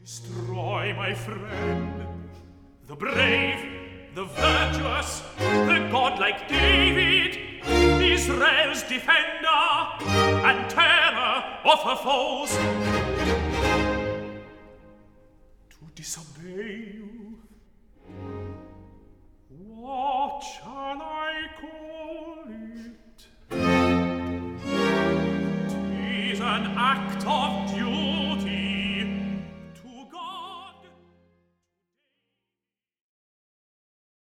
Destroy my friend, the brave, the virtuous, the godlike David, Israel's defender and terror of her foes. To disobey you, what shall I call it? 'Tis an act of duty,